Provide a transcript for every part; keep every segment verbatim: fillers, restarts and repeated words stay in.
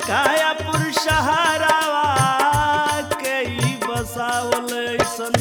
कायापुर शहरावा के ई बसावल ऐसन।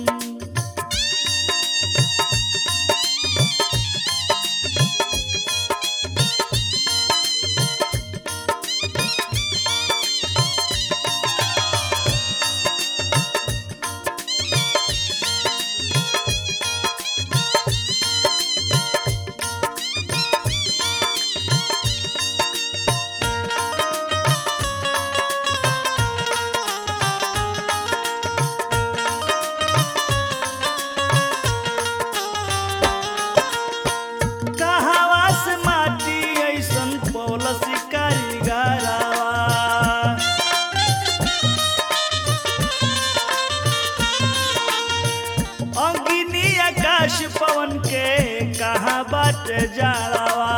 पवन के कहाँ बाट जाड़ावा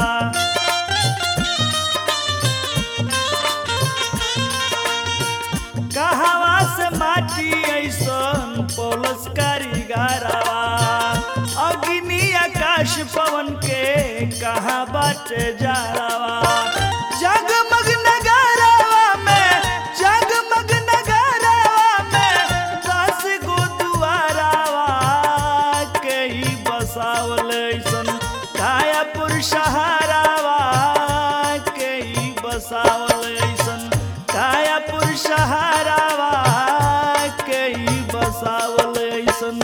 कहवा से माटी ऐसन पौलस कारीगरवा अग्नि आकाश पवन के कहाँ बाट जाड़ावा जगमग नगरवा में जगमग नगरवा में दस गो दुआरावा के ही बसावल ऐसन कायापुर शहरावा के ही बसावल ऐसन कायापुर शहरावा के ही बसावल ऐसन।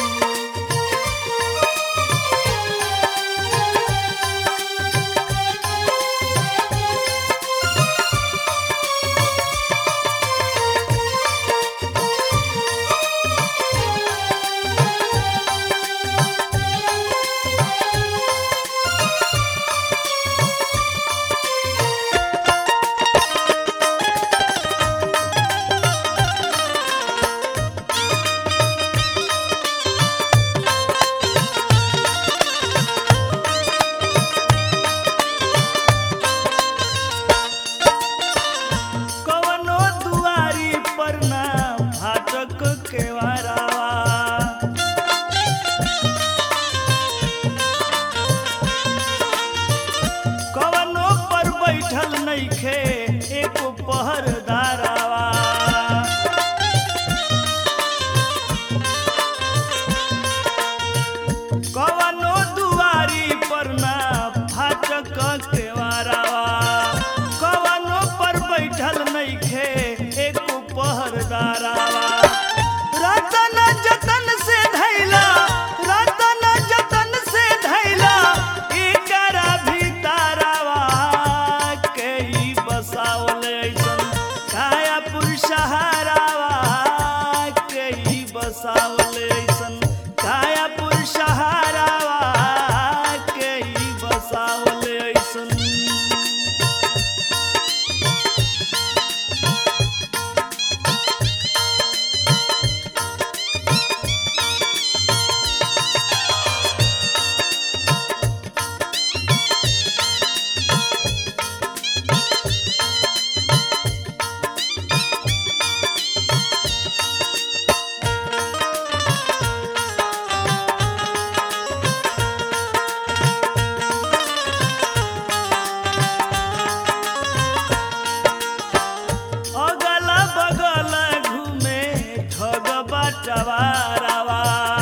कवनो पर बैठल नइखे एक पहरदारवा कवनो दुआरी पर ना फाटक केवारवा कवनो पर बैठल नइखे एक पहरदारवा रतन जतन से धैला रतन जतन से धैला एकरा भीतरवा के ई बसावल ऐसन कायापुर शहरावा के ई बसावल ऐसन कायापुर शहरावा के ई बसावल ऐसन। चवारावा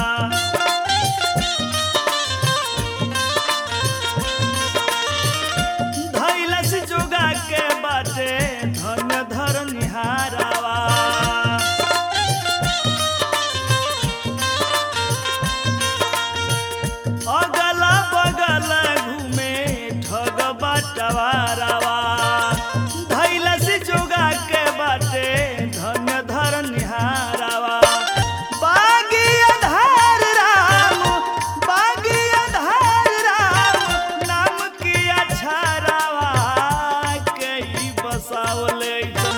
धैलस जोगा के बाटे धन धर निहारावा अगला बगल घूमे ठग बटवारावा धैलस जोगा के बाटे धन धर निहारावा बसावल